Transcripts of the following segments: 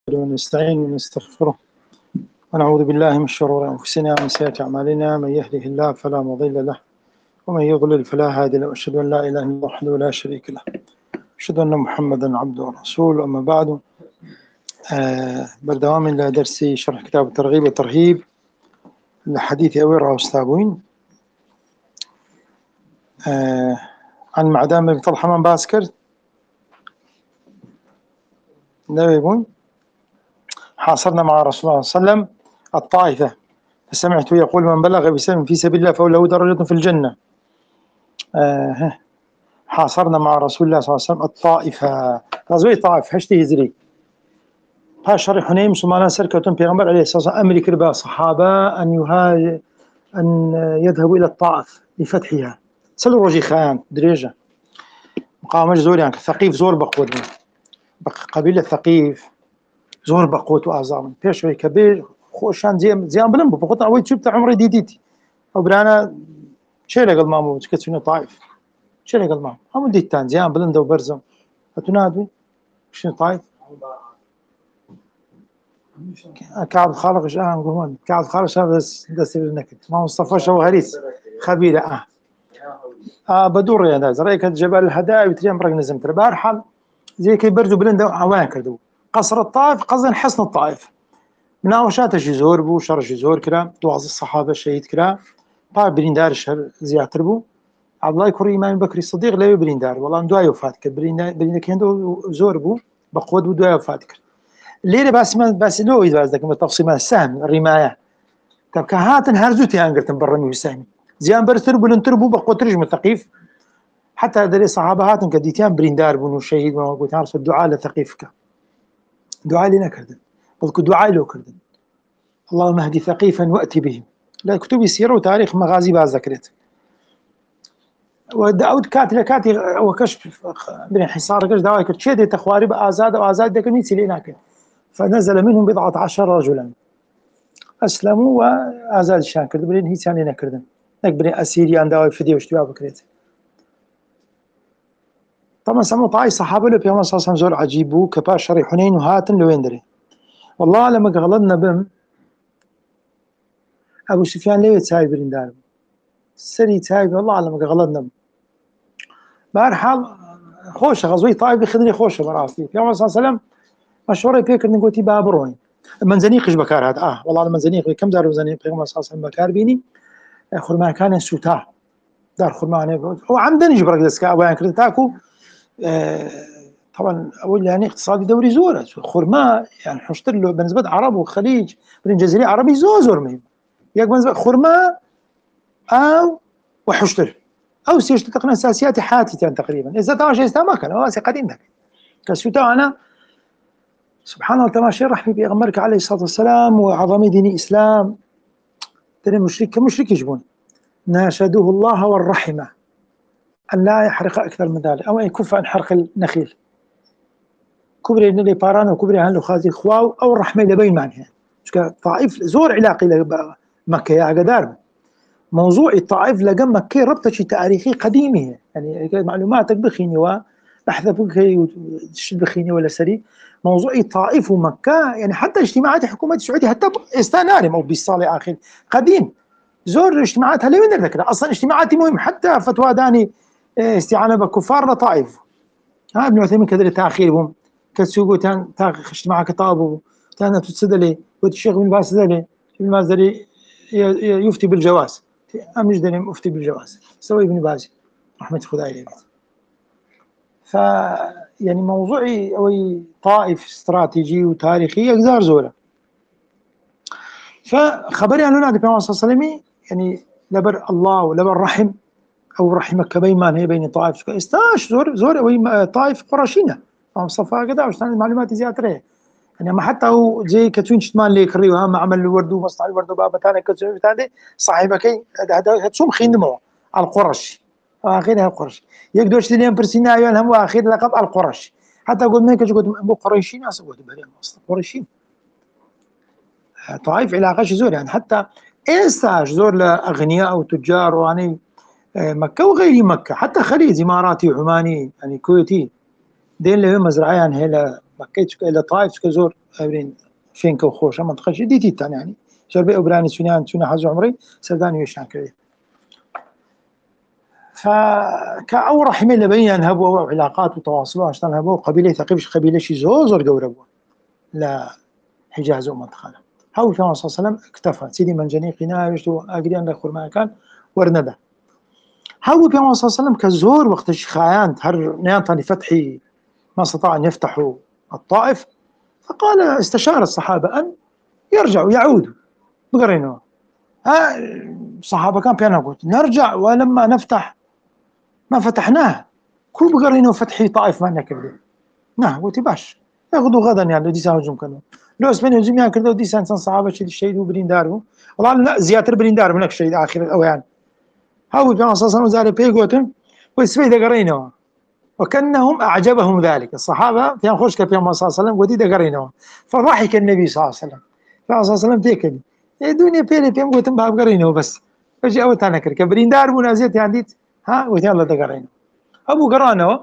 ونستعين ونستغفره ونعوذ بالله من شرور أنفسنا ومن سيئات أعمالنا. من يهده الله فلا مضل له ومن يضلل فلا هادي له، وأشهد أن لا إله إلا الله وحده لا شريك له، أشهد أن محمدا عبده ورسوله. أما بعد، بردوام إلى درس شرح كتاب الترغيب والترهيب لحديث أويرا وستابوين عن معدان بن طلحة من باسكر يقول: حاصرنا مع رسول الله صلى الله عليه وسلم الطائفة فسمعته يقول: من بلغ بسلم في سبيل الله فله درجة في الجنة. حاصرنا مع رسول الله صلى الله عليه وسلم الطائفة، غزوة طائف هشتي هزري هاشر حنين مسلمان سركة بيغمبر عليه الصلاة والسلام أمريكا ربا صحابة أن يذهبوا إلى الطائف لفتحها. سلوا رجي خان دريجة مقامش زور، يعني ثقيف زور بقود قبيلة ثقيف زور بقوت وأعظام بيشوي كبير خوشان زيان بلنبو بقوت أول شفت عمري ديديتي أو برانا شيء لقل مامو كتسوني طائف شيء لقل مامو هم ديتان زيان بلندو برزم أتنادي شنو طائف كعب خالق إيش نقول كعب خالق بس النكد ما مصطفى شو هريس خبيرة بدور يا ناس رأيك جبل الهدايا وتريم برق نزمت بارحل زي كي برزو بلندو عوان كردو قصر الطائف قصدن حصن الطائف مناوشات جزور بو شر جزور كرا دوعز الصحابة الشهيد كرا طائف بريندار الشهر زياتر بو عبد الله كوري إمام بكري الصديق لا بريندار والله دواي وفاتك بريندار كندو زور بو بقود ودواي وفاتك ليرة بس لو إذا ذاك التفصيل السهم الرماية تبقى هاتن هرزوتي أنقرتن برمي السهم زيان برتربو لنتربو بقود رجم الثقيف حتى هذا الصحابة هاتن كديتيان بريندار بنو شهيد وقلت عرس الدعاء لثقيفك دعاء لنا كردن بذكر دعاء له كردن اللهم اهدي ثقيفا وأتي بهم لا كتب سيرة وتاريخ مغازي بعض ذكرت وداود كاتي وكشف بين حصار كش دعوة كرت شيء تخوارب آزاد وآزاد ده كنيسي لنا كده فنزل منهم 17 رجلا أسلموا وآزاد الشان كرد بين هي ثاني كردن نكبرين أسيريان دعوة فدية واشتباه بكريت طبعا سمعوا طاي صحابة له بيوم صلى الله عليه وسلم عجيبو كبار شري حنين وهاتن لوين دري والله لما غلطنا بهم أبو سفيان ليه تساوي بريندار سري تساوي والله لما غلطنا بهم بارحال خوشة غزوي طائف بخدني خوشة براسي بيوم صلى الله عليه وسلم مشهورة بيكر نقولتي بابروين منزنيقش بكار هذا والله المنزنيق كم دار منزنيق بيوم صلى الله عليه وسلم بكار بيني خرمان كان سوتا دار خرمان هو عمدن يجبرك دسكا أبوان كرتاكو طبعا اقول يعني اقتصادي دوري زوره خرما يعني حشتر له بالنسبه عرب وخليج بين جزيره عربي زور مهم ياك بالنسبه خرما او وحشتر او سيشت تقنيه اساسيات حياتي تقريبا اذا تماشى ما كان هو قديم ذاك كسوتا انا سبحان الله تماشي رحمي بيغمرك عليه الصلاه والسلام وعظمه دين الاسلام ترى مشرك كمشرك يجبون ناشدوه الله والرحمه أن لا يحرق أكثر من ذلك أو أن يكف عن حرق النخيل كبري نلي باران وكبري هنلو خازي خواو أو الرحمة لبين معناها طائف زور علاقي لمكة يا قدار موضوع الطائف لقى مكة ربطة شي تاريخي قديمة يعني معلوماتك بخيني ولحظة بخيني ولا سري موضوع الطائف ومكة يعني حتى اجتماعات حكومة السعودية حتى استانارم أو بالصالة آخر قديم زور اجتماعاتها ليه من ذكرها أصلا اجتماعاتي مهم حتى فتوى داني استعانة بكفار لطائف ابن عثيمين كذا تأخيرهم كتسوقوا تاخ اجتماع كتابه كان تتسدلي والشيخ ابن باز سدلي ابن باز يفتي بالجواز أم يجدني مفتي بالجواز سوي ابن باز رحمة خداي لي ف يعني موضوعي أو طائف استراتيجي وتاريخي أجزار زورة فخبري عن هناك بيوم صلى الله عليه وسلم يعني لبر الله ولبر رحم أو رحمك بيمان هي بين طائف استاش زور وي طائف قرشينة صفا كذا وشتان المعلومات زيادة يعني ما حتى هو زي كتوين شتمان لي كريو هم عمل الوردو مصنع الوردو بابا تاني كتوين تاني صاحبك هذا هتسوم خيندمو القرش آخرها القرش يقدرش لين برسينا يوم هم آخر لقب القرش حتى أقول منك جود أبو قريشين أسوي بريم أصلا قريشين طائف علاقة زور يعني حتى استاش زور لأغنياء أو تجار ويعني مكة وغير مكة حتى خليج إماراتي وعماني يعني كويتي دين له مزرعة يعني هلا بكيت إلى طائف كزور أبرين فين كوخوش منطقة جديدة تاني يعني شربي أبراني سنيان سنة حج عمري سرداني ويشان كذي فكأو رحمة لبين أنهبوا علاقات وتواصلوا عشان هبوا قبيلة ثقيفش قبيلة شي زوزر قوربوا لا حجاز ومنطقة هاو في صلى الله عليه وسلم اكتفى سيدي من جنيق ناوشتو أقريان لأخور ما كان ورنده هاو في صلى الله عليه وسلم كزور وقت الشخايان هر نيانطا لفتحي ما استطاع أن يفتحوا الطائف فقال استشار الصحابة أن يرجعوا يعودوا بقرينه الصحابة كان بيانا قلت نرجع ولما نفتح ما فتحناه كل بقرينه فتحي طائف ما نكبر نعم قلت باش ياخذوا غدا يعني دي سان هجوم كانوا لو اسبانيا هجوم يعني كردوا دي سان صحابة شيء الشهيد وبرين دارو والله لا زيادة برين دار منك الشهيد آخر الأوان هاو بيان صلى الله عليه وسلم بيقوتهم ويسفيد قرينه وكأنهم أعجبهم ذلك الصحابة في خوش كبيان صلى الله عليه وسلم ودي قرينه فضحك النبي صلى الله عليه وسلم صلى الله عليه وسلم تيكني الدنيا بيلي بيم قوتهم باب قرينه بس فجأة أوتانا كبرين دار منازيت يعني ها وتي الله قرينه أبو قرانه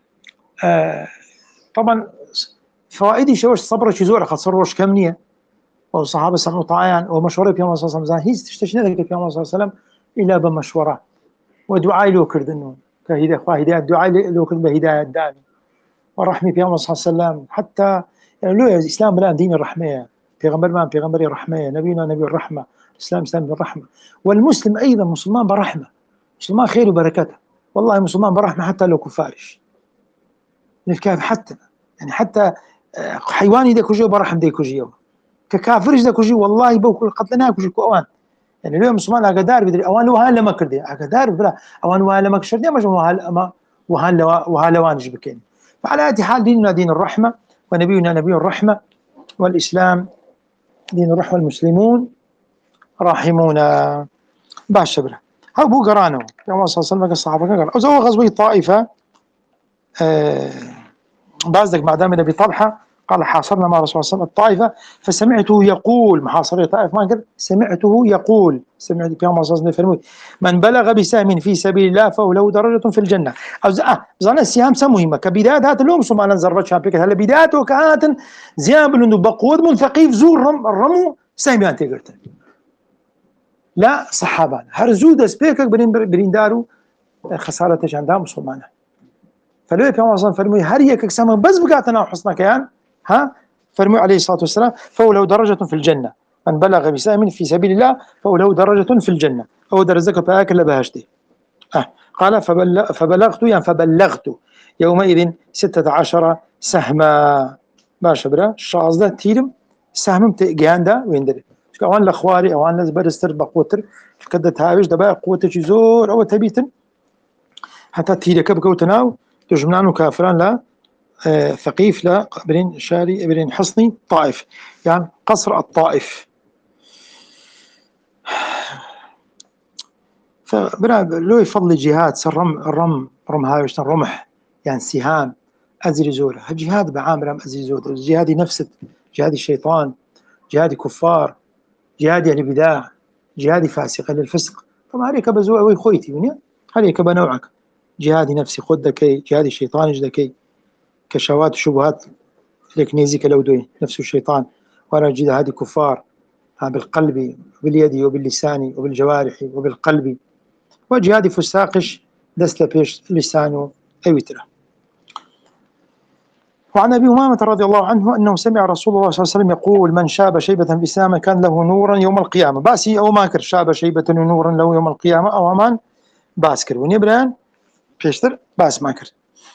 طبعا فوائدي شوش صبر شزور خاصر روش كمنيه والصحابه سمعوا طاعان ومشوره بيوم صلى الله عليه وسلم هيز تشتشنا ذلك بيوم صلى الله عليه وسلم الى بمشوره ودعاء له كردنه كهدايه هدايه الدعاء له كرد بهدايه الداني والرحمه بيوم صلى الله عليه وسلم حتى يعني له الاسلام بلا دين الرحمه بيغمبر ما بيغمبر الرحمه نبينا نبي الرحمه الاسلام اسلام الرحمه والمسلم ايضا مسلمان برحمه مسلمان خير وبركته والله مسلمان برحمه حتى لو كفارش للكافر حتى يعني حتى حيواني ده كوجي برحم ده كوجي ككافرش ده كوجي والله بوكل قتلنا كوجي كوان يعني اليوم مسلمان اقدار بدري اوان وهان لما كردي اقدار بلا اوان وهان لما كشردي ما وهان لوانج بكين فعلى اي حال ديننا دين الرحمه ونبينا نبي الرحمه والاسلام دين الرحمه المسلمون راحمون باش شبره ها بو قرانو يوم صلى الله عليه وسلم الصحابه قال ازو غزوه طائفه بازدك مع دام ابي طلحه قال حاصرنا مع رسول الله صلى الله عليه وسلم الطائفه فسمعته يقول محاصره طائف ما قال سمعته يقول سمعت بيوم صلى الله عليه وسلم من بلغ بسهم في سبيل الله فهو له درجه في الجنه او زعنا السهام مهمه كبدايه هات لهم سمعنا زربت شابك هلا بدايته كانت زيان بن بقود من ثقيف زور الرمو سهميان تقرت لا صحابان هرزود سبيكك برين دارو خساره جندام مسلمانه فلو في الله فرمي هر يك سما بس بقاتنا حسنا كيان ها فرمي عليه الصلاه والسلام فهو له درجه في الجنه من بلغ بسهم في سبيل الله فهو له درجه في الجنه او درجك باكل بهشتي قال فبلغت يعني فبلغت يومئذ 16 سهما باش برا الشاز ده تيرم سهم جاندا ويندري اوان الاخواري اوان ناس برستر بقوتر كده تهاوش دبا قوتك زور او تبيتن حتى تيرك بقوتناو تجمعنا كافران لا ثقيف لا برين شاري برين حصني طائف يعني قصر الطائف فبرا لو يفضل الجهاد الرم هاي وش الرمح يعني سهام أزري زور الجهاد بعامر أزري زور الجهاد نفسه جهاد الشيطان جهاد كفار جهاد يعني بداع جهاد فاسق للفسق طبعا عليك بزوع ويخويتي مني عليك بنوعك جهاد نفسي خد ذكي جهاد الشيطان ذكي كشوات وشبهات الكنيزي كالودوي نفس الشيطان وانا جهاد كفار بالقلب باليد وباللسان وبالجوارح وبالقلب وجهاد فساقش دست بيش لسانه أيوتره. وعن أبي أمامة رضي الله عنه أنه سمع رسول الله صلى الله عليه وسلم يقول من شاب شيبة في إسلامه كان له نورا يوم القيامة باسي أو ماكر شاب شيبة نورا له يوم القيامة أو أمان باسكر ونبران بيشتر باس ماكر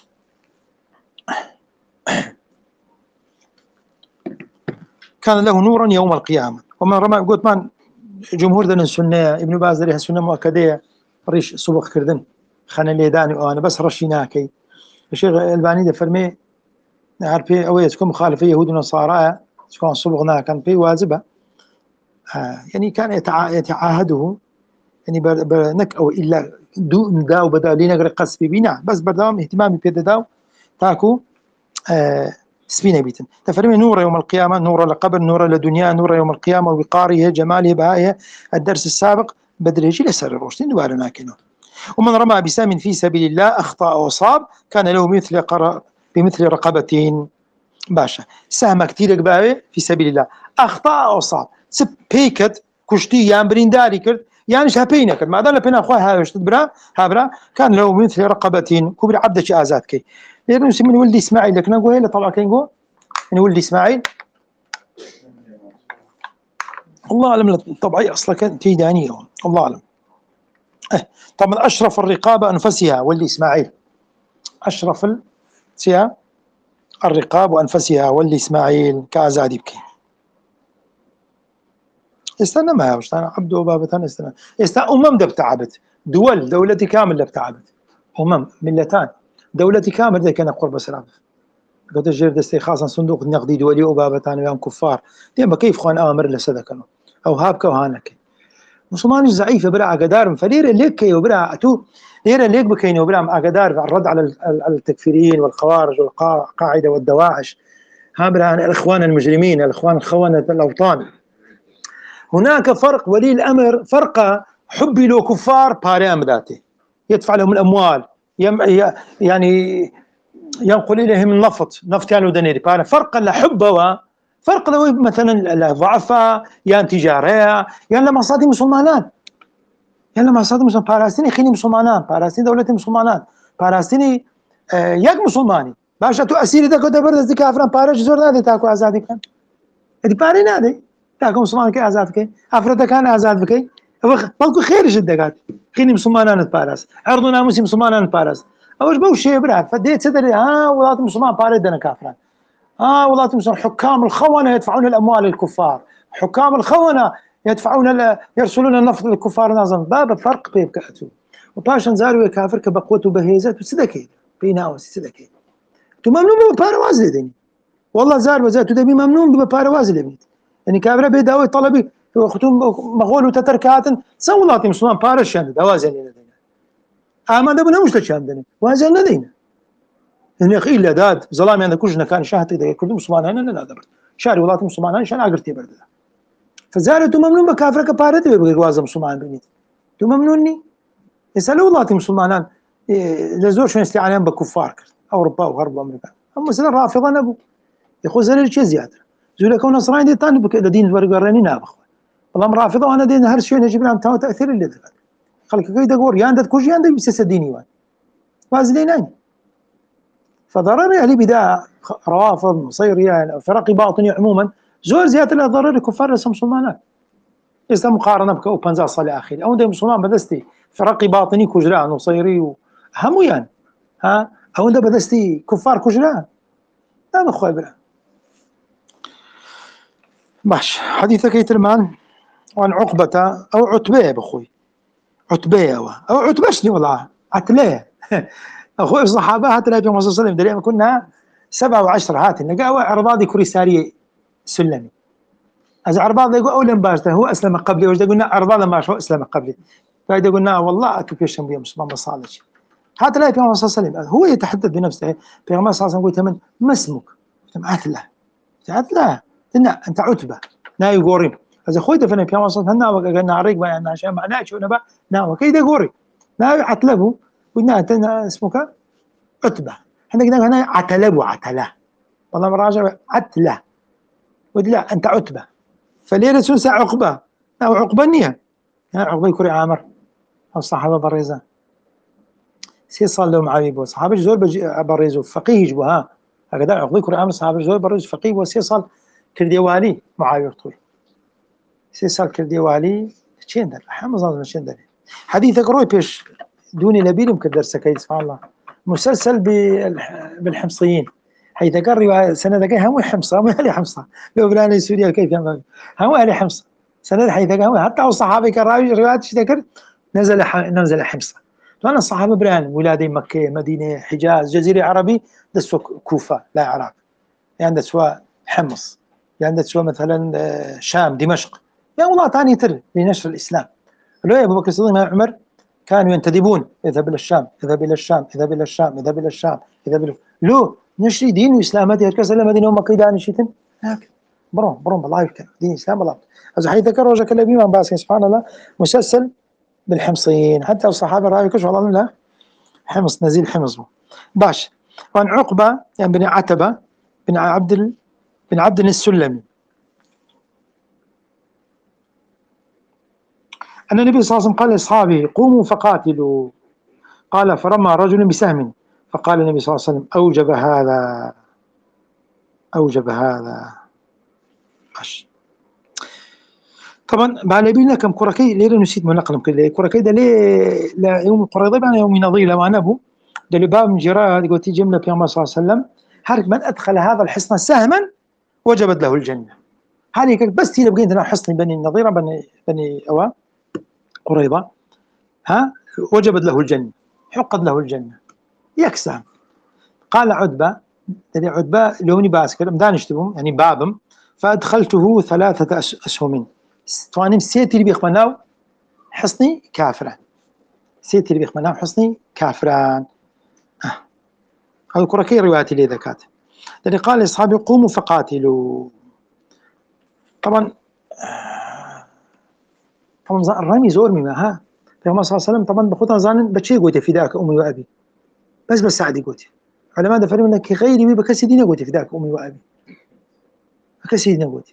كان له نورا يوم القيامة ومن رمى قلت من جمهور دين السنة ابن باز لها السنة مؤكدية ريش سبق كردن خان الليداني وأنا بس رشيناكي الشيخ الباني ده فرمي عارفين أوي تكون مخالفة يهود ونصارى تكون صبغنا كان في واجبة يعني كان يتعاهده يعني بنك أو إلا دون داو بدأ لي نقرأ قصبي بينا بس بدأهم اهتمامي بيد داو تاكو سبينا بيتن تفرمي نور يوم القيامة نور لقبر نور لدنيا نور يوم القيامة وقاره جماله بهائه الدرس السابق بدل هجي لسر الروشتين دوارنا كنو ومن رمى بسام في سبيل الله أخطأ وصاب كان له بمثل رقبتين باشا سهم كتير باوي في سبيل الله اخطاء او صاب سب بيكت كشتي يان برينداري كرت يعني شابينا كرت ما دام بينا اخوها هاوش تبرا هابرا كان لو مثل رقبتين كبر عبد شي ازات كي لانه من ولدي اسماعيل لكن نقول هنا طبعا كاين نقول من ولدي اسماعيل الله اعلم طبعي اصلا كان تيدانيه الله اعلم. طبعا اشرف الرقابه انفسها ولدي اسماعيل اشرف الرقاب وانفسها ولدي اسماعيل كازادي بكي استنى ما استنى عبد وبابتان استنى دبتعبت دولتي كامل دبتعبت ملتان دولتي كامل ذي كان قرب سلام قد جير دستي خاصة صندوق النقدي دولي وبابتان ويام كفار ديما كيف خوان امر لسدكنو او هابك وهانك مسلمان ضعيفه برا قدار فلير ليك وبرا تو لير ليك بكين وبرا قدار الرد على التكفيريين والخوارج والقاعده والدواعش هابرا الاخوان المجرمين الاخوان الخونه الاوطان. هناك فرق ولي الامر فرق حبي له كفار بارام ذاته يدفع لهم الاموال يعني ينقل اليهم نفط يعني ودنيري فرق لحبه فرق لو مثلا ضعفاء يعني تجاريه يعني مصادي مسلمانات يعني مصادي مسلمان باراستيني خيني مسلمانان باراستيني دولتي مسلمانان باراستيني ياك مسلماني باشا تو اسيري دكو دبر دي كافران باراش زور نادي تاكو ازادي كان ادي باري نادي تاكو مسلمان كي ازاد كي افرد كان ازاد بكي بلكو خير جدك خيني مسلمانان باراس عرضنا مسلم مسلمانان باراس اوش بوشي برا فديت صدري ولات مسلمان باردنا كافران والله مسلم حكام الخونة يدفعون الأموال للكفار حكام الخونة يرسلون النفط للكفار نظام باب فرق بيب كأتو وباشن زاروا كافر كبقوته بهيزات وسدكي بيناوس سدكي تو ممنون ببارواز لديني والله زار وزات دبي ممنون ببارواز لبنيت يعني كافر بيداوي طلبي وختوم مغول وتتركاتن سولاتي مسلمان بارش شان دوازن لدينا اما دبنا مش تشاندني وازن لدينا إن أخي إلا داد ظلام يعني كوجنا كان شاهد إذا كل مسلمان هنا لا دبر شاري ولات مسلمان هنا شان أقرتي برد فزارت ممنون بكافر كبارت بجواز مسلمان بنيت تو ممنوني يسألوا ولات مسلمان لزور شو استعانين بكفار أوروبا وغرب أمريكا أما مثلا رافضة نبو يخو زل شيء زيادة زول كون نصراني دي تاني الدين ورقرني نابخ والله رافضة وأنا دين هر شيء نجيب لهم تأثير اللي ذكر خلك كيدا قور ياندت كوج ياندت بس ديني وان وازلينين فضرر يعني بدا روافض مصيرية يعني فرق باطني عموما زور زيادة ضرر الكفار لسه مسلمانات إذا مقارنة بك وبنزا صلي آخر أو ده مسلمان بدستي فرق باطني كجران وصيري همو يعني أو ده بدستي كفار كجران لا بخوي بلا باش حديثك يترمان وعن عقبة أو عتبة بخوي عتبة أو عتبشني والله عتلاه أخوي الصحابة هات النبي صلى الله عليه وسلم دليل كنا 7 و10 هات نلقى عرباضي كريساري سلمي إذا عرباضي يقول أولا باشته هو أسلم قبلي وإذا قلنا عرباضي ما هو أسلم قبلي فإذا قلنا والله أكبيشن بيا مسلمان بصالح هات النبي صلى الله عليه وسلم هو يتحدث بنفسه في الله صلى الله عليه وسلم يقول ما اسمك؟ عتلة عتلة أنت عتبة نا يقورين إذا خويته في النبي صلى الله عليه وسلم هنا قلنا عريق بأن عشان معناه شو نبا نا كيدا يقوري نا عتلبه قلنا أنت اسمك عتبة احنا قلنا هنا عتلب وعتلة والله مراجع عتلة لا أنت عتبة فليه رسول ساعة عقبة أو عقبة نية يعني عقبة يكوري عامر أو صحابة بريزة سي صار لهم عبيب صحابة زول بريزو فقيه يجبوها هكذا عقبة يكوري عامر صحابة زول بريزو فقيه وسي صار كرديوالي معاوية طول سي صار كرديوالي تشندر حمص هذا تشندر حديثك روي بيش دوني لبيلم كدر سكيت سبحان الله مسلسل بالحمصيين حيث قال سنة هم حمصة هم أهل حمصة لو بلاني سوريا كيف هم أهل حمصة سنة حيث هم حتى الصحابة كراوي روايات ذكر نزل حمصة لأن الصحابة بران ولادي مكة مدينة حجاز جزيرة عربي دسوا كوفة لا عراق يعني دسوا حمص يعني دسوا مثلا شام دمشق يعني والله ثاني تر لنشر الإسلام لو أبو بكر الصديق مع عمر كانوا ينتدبون اذهب الى الشام اذهب الى الشام اذهب الى الشام اذهب الى الشام اذهب الى لو نشري دين واسلاماتي هكذا لما دين امك اذا نشيتن هيك برون بالله يذكر دين الاسلام بالله اذا حي ذكر وجه كلامي من باس سبحان الله مسلسل بالحمصيين حتى الصحابه رايك ايش والله لا حمص نزيل حمص باش وعن عقبه يعني بن عتبه بن عبد السلمي أن النبي صلى الله عليه وسلم قال لأصحابه قوموا فقاتلوا، قال فرمى رجل بسهم، فقال النبي صلى الله عليه وسلم أوجب هذا. طبعا بعلبي لنا كم كركي ليه نسيت منقلم كله كركي ده ليه لا يوم القريضة يعني يوم نظيلة وأنا أبو ده باب من جراد قلت جملة في الله صلى الله عليه وسلم حرك من أدخل هذا الحصن سهما وجبت له الجنة. هذه بس تيجي بقينا حصن بني النظيرة بني أوا قريضة ها وجبت له الجنة، حقت له الجنة يكسى. قال عتبة لوني باسكر مدانشتبهم يعني بابم فأدخلته 3 أسهم توانم سيتي اللي بيخمناو حصني كافرة، سيتي اللي بيخمناو حصني كافران. هذا كركي رواياتي لي ذكات اللي قال لأصحابي قوموا فقاتلوا. طبعا الرمي زور مما ها في صلى الله عليه وسلم طبعا بخوتنا زانن بشي قلت فداك أمي وأبي بس سعدي قلت على ماذا فرمنا كي غيري مي بكسيدين قلت فداك أمي وأبي بكسيدين قلت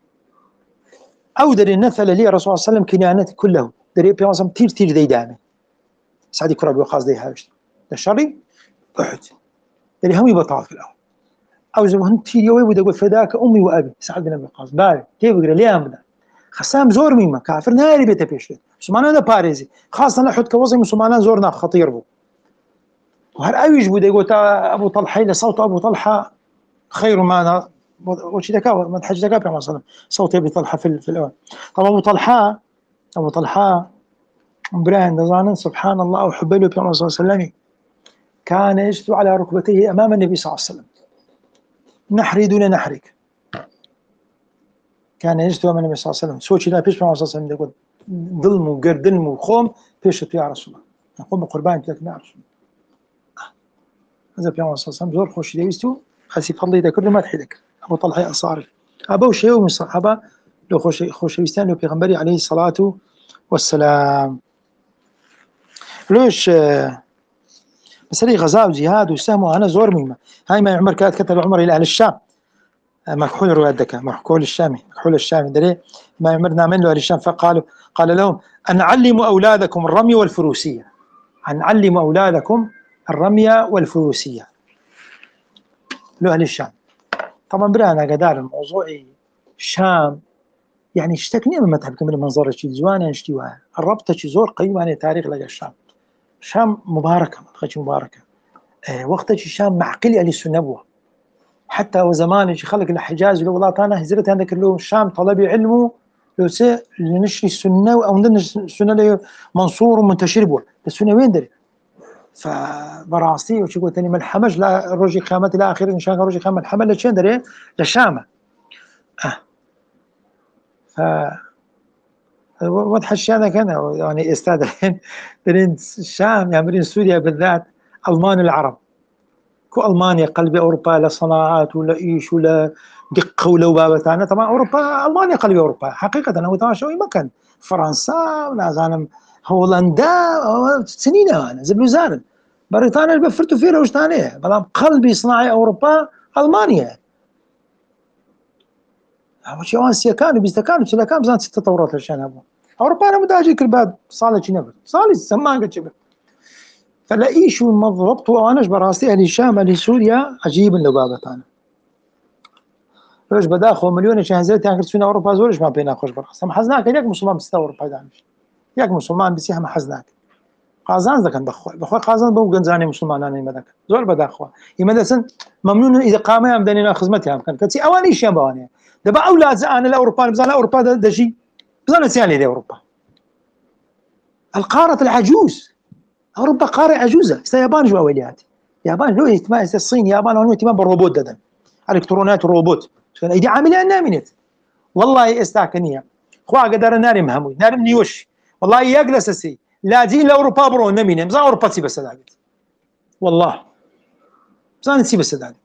أو دري النفل لي الرسول صلى الله عليه وسلم كنانته كله دري في مصر تير دي دامي سعدي كرابي وخاص دي هاوشت الشري أحد دري هم يبطال في الأول أو زبون تير يوي ودا قلت فداك أمي وأبي سعد بن أبي وقاص باري كيف يقول لي أمدا خسام زور ميما كافر ناري بيته بيشت مسلمان هذا باريزي خاصة لحد كوزي مسلمان زورنا خطير بو وهل أيش بده يقول أبو طلحة لصوت أبو طلحة خير ما وش ذكاء ما تحج ذكاء مثلا صوت أبي طلحة في الأول. طبعا أبو طلحة براهن دزانا سبحان الله وحب له صلى الله عليه وسلم كان يجلس على ركبتيه أمام النبي صلى الله عليه وسلم نحري دون نحرك كان يجلس أمام النبي صلى الله عليه وسلم سوتش لا بيش صلى الله عليه وسلم يقول ظلم وقردن وخوم بيشت يا رسول الله نقوم بقربان لك يا رسول الله. هذا بيان صلى الله عليه وسلم زور خوش ديستو خسي فضلي ذا كل ما تحدك أبو طلحة أصاري أبو شيء من الصحابة لو خوش يستان لو بيغمبري عليه الصلاة والسلام. ليش مسألة غزاء وجهاد وسهم وأنا زور مهمة. هاي ما عمر كتب عمر إلى أهل الشام مكحول روادك مكحول الشامي دري ما عمرنا من له أهل الشام قال لهم أن علموا أولادكم الرمي والفروسية لأهل الشام. طبعا برانا قدار الموضوع الشام يعني اشتكني من متحب كمل منظر شيء زوانا اشتواها الربطة شي زور قيمة عن تاريخ لقى الشام مباركة ما تخش مباركة وقت الشام معقلي على السنبوة حتى وزمان خلق الحجاز لو والله أنا هزرت عندك له الشام طلبي علمه لو لنشري السنة أو عندنا السنة منصور ومنتشر بوا السنة وين دري فبراستي وش يقول تاني ملحمج لا رجي خامات إلى آخر إن شاء الله رجي خامة الحمل لشين دري للشامة ف واضح الشام كان يعني استاذ درين الشام يعملين سوريا بالذات ألمان العرب كو ألمانيا قلبي أوروبا لا صناعات ولا إيش ولا دقة ولا وبابتانا طبعا أوروبا ألمانيا قلبي أوروبا حقيقة أنا وتما شوي ما كان فرنسا ولا زالم هولندا سنين أنا زبلو زارن بريطانيا اللي بفرتوا فيها وش ثانية بلام قلبي صناعي أوروبا ألمانيا وش يوانسيا كانوا بيستكانوا شلا كان بزان 6 تطورات عشان أبو أوروبا أنا مداجي كل بعد صالة جنبه صالة سمان قد شبه فلا إيشو المضبط وأنا براسي أهل الشام أهل سوريا عجيب اللقابة أنا ليش بداخل مليون شهزات يعني كرتسونا أوروبا زورش ما بينا خوش براسي ما حزناك ياك مسلمان بستوى أوروبا دانش ياك مسلمان بسيح ما حزناك قازان ذا كان بخوي قازان بو جنزاني مسلمان أنا مداك زور بداخل يمدى سن ممنون إذا قام يمدني خدمتي كان كتي أواني شيء بواني دابا أولاد أنا الأوروبا بزان أوروبا ده شيء بزان سيالي دي أوروبا القارة العجوز أوروبا قارة عجوزة اليابان جو أوليات اليابان له اهتمام الصين اليابان له اهتمام بالروبوت ددن الإلكترونات والروبوت إذا عاملها نامنت والله استاكنية خوا قدر ناري مهموي ناري نيوش والله يجلس سي لا دين لأوروبا برو نامنة بزان أوروبا تسيب السدادت والله بزان تسيب السدادت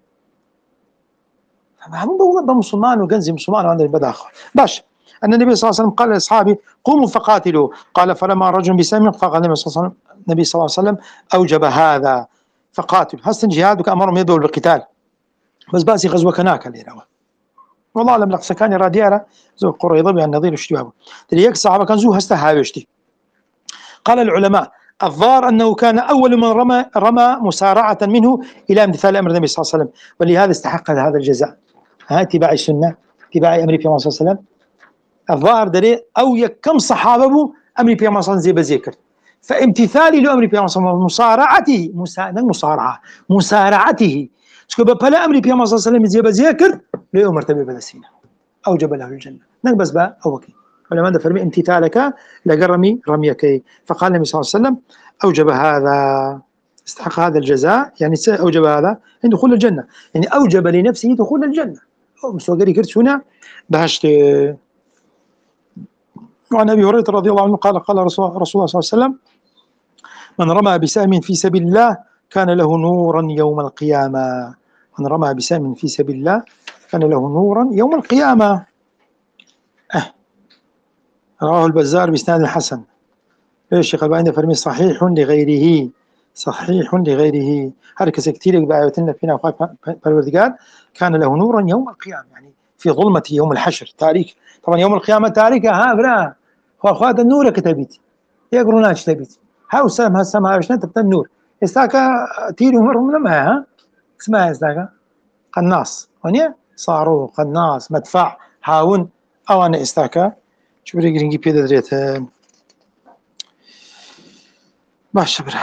هم بمسلمان وجنزي مسلمان وعند البداخل باش أن النبي صلى الله عليه وسلم قال لأصحابه قوموا فقاتلوا قال فلما رجل بسهم فقال النبي صلى الله عليه وسلم أوجب هذا فقاتلوا حسن جهادك أمرهم يدعو بالقتال بس باسي غزوة كناك اللي روا والله لم لقص كان راديارة زو قريضة بأن نظير اشتبابه تليك صحابة كان زو هستا هاوشتي. قال العلماء الظاهر أنه كان أول من رمى مسارعة منه إلى امتثال أمر النبي صلى الله عليه وسلم، ولهذا استحق هذا الجزاء. اتباع السنة، اتباع أمر النبي صلى الله عليه وسلم. الظاهر دليل أو كم صحابه أمر النبي صلى الله عليه وسلم زي بذكر، فامتثالي لأمر النبي صلى الله عليه وسلم مسارعته تكبر بلا أمر النبي صلى الله عليه وسلم زي بذكر لأمر تبي بذسينه أوجب له الجنة نقبس بقى أو وكي ولما فرمي امتثالك لقرمي رميك. فقال النبي صلى الله عليه وسلم أوجب هذا، استحق هذا الجزاء، يعني أوجب هذا أن دخول الجنة، يعني أوجب لنفسه دخول الجنة. مسوقري كرت هنا بهشت. وعن أبي هريرة رضي الله عنه قال قال رسول الله صلى الله عليه وسلم من رمى بسهم في سبيل الله كان له نورا يوم القيامة. من رمى بسهم في سبيل الله كان له نورا يوم القيامة. رواه البزار بإسناد حسن. الشيخ الباني فرمي صحيح لغيره، صحيح لغيره. هركز كثير بآياتنا فينا فالوردقان كان له نورا يوم القيامة، يعني في ظلمة يوم الحشر تاريخ. طبعا يوم القيامة تاريخ ها برا خواهد النور كتبت يقروناش تبت هاو سام هالسام هاوش نتبت النور استاكا تيري مرهم لما ها اسمها استاكا قناص ونيا صاروخ قناص مدفع هاون او انا استاكا شو بدي نجيب يد دريت باش برا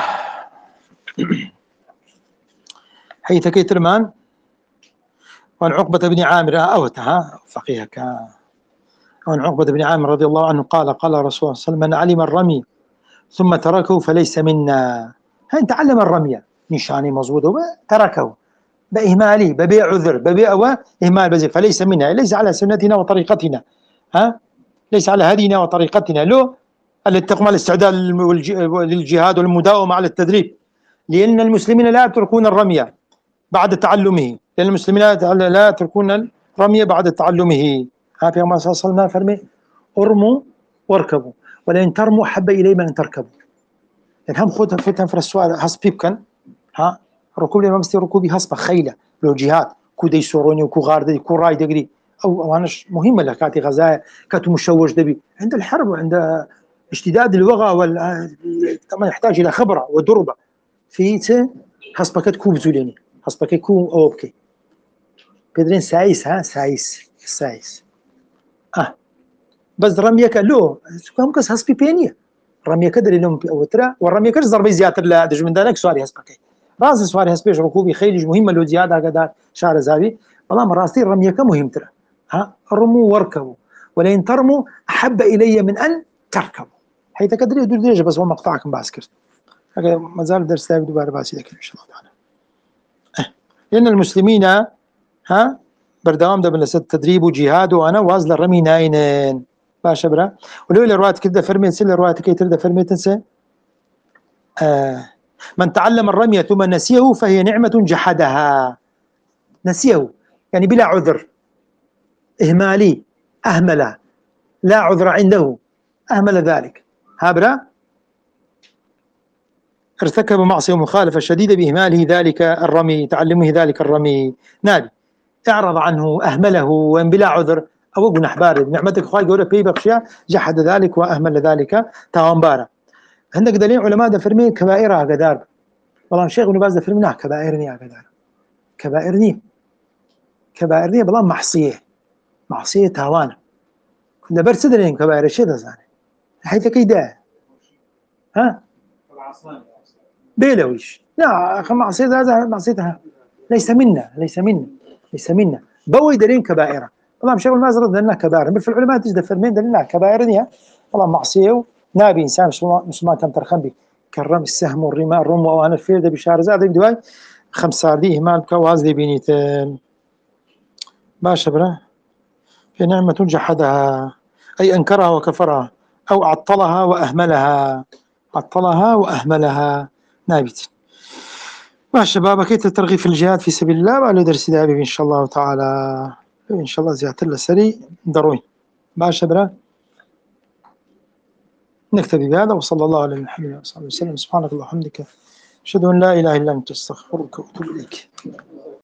حيث كيترمان وعن عقبة بن عامر أوتها فقيه كان. وعن عقبة بن عامر رضي الله عنه قال قال رسول الله صلى الله عليه وسلم من علم الرمي ثم تركه فليس منا. هين تعلم الرمي نشاني مضبوط تركه بإهماله ببيع عذر ببيع إهمال بزي فليس منا، ليس على سنتنا وطريقتنا، ها ليس على هدينا وطريقتنا. لو التي تقوم على الاستعداد للجهاد والمداومة على التدريب، لأن المسلمين لا يتركون الرمي بعد تعلمه، لأن المسلمين لا يتركون الرمي بعد تعلمه. ها في الله صلى الله عليه وسلم فرمي ارموا واركبوا ولئن ترموا أحب إلي من أن تركبوا. يعني هم خذها فتن في السؤال هسبيب كان ها ركوب لما مستي ركوبي هسبة خيلة لو جهاد كو دي سوروني وكو غاردي كو راي دقري أو أناش مهمة لك كاتي غزايا كاتو مشوش دبي عند الحرب وعند اشتداد الوغى طبعا يحتاج إلى خبرة ودربة في هسبكت كو بزوليني هسبكت كو أوبكي بيدرين سايس ها سايس بس رميك لو كم كس هسبي بينيه رميك دري لهم أوترا والرميك ضربي زيادة لا دج من ذلك سواري هسبكي راس سواري هسبيش ركوبي خيلج مهمة لو زيادة هكذا شعر زابي والله مراسي رميك مهم ترى ها رموا واركبوا ولئن ترموا أحب إلي من أن تركبوا حيث كدري دول ديجا بس هو مقطعكم باسكر هذا ما زال درس ثابت دوباره باسي لكن إن شاء الله تعالى. لأن المسلمين ها بردوام ده بلست تدريب وجهاد وأنا وازل الرمي ناينين باشا برا ولو الروايات كده فرميت سل الروايات كي ترد فرميت تنسى من تعلم الرمي ثم نسيه فهي نعمة جحدها. نسيه يعني بلا عذر إهمالي أهمل لا عذر عنده أهمل ذلك هابرا ارتكب معصية ومخالفة شديدة بإهماله ذلك الرمي تعلمه ذلك الرمي نادي اعرض عنه أهمله وإن بلا عذر أو ابن أحبار نعمتك خواهي قولة بي بخشية جحد ذلك وأهمل ذلك تاوانبارا. عندك دليل علماء ده فرمي كبائرها قدار والله الشيخ ابن باز ده فرمي كبائرني يا قدار كبائرني بلا معصية تاوانا كنا برسدنين كبائر الشيء ده زاني حيث كيدا ها بيلويش لا معصية هذا معصيتها ليس منا بوي دليل كبائرة طبعا شيخ ابن باز رد لنا كبائر في العلماء تجد فرمين دلنا كبائرني والله معصية نابي إنسان مسلمان كم ترخم بي كالرمي السهم والرماء الرم وأنا الفيل ده بشار زاد دواي خمسة دي مال كواز دي بينيتين باشا برا في نعمة جحدها أي أنكرها وكفرها أو عطلها وأهملها نابت. ما شباب كيف ترغي في الجهاد في سبيل الله وعلى درس دابي إن شاء الله تعالى إن شاء الله زيادة الله سري دروي ما شبرا نكتفي بهذا وصلى الله على محمد وصحبه وسلم. سبحانك اللهم وبحمدك أشهد أن لا إله إلا أنت أستغفرك وأتوب إليك.